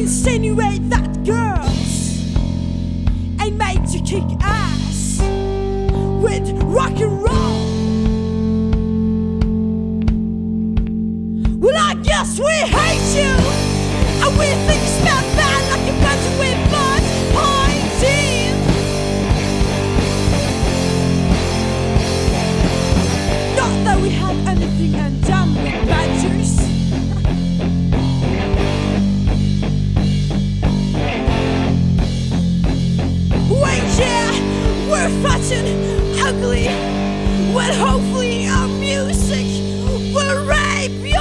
insinuate that girls ain't made to kick ass with rock and roll. Well, I guess we hate you, and we think you smell bad like a bunch of weird buds pointing. Not that we had anything undone with badgers. Wait, yeah, we're fat and ugly. Well, hopefully our music will rape you.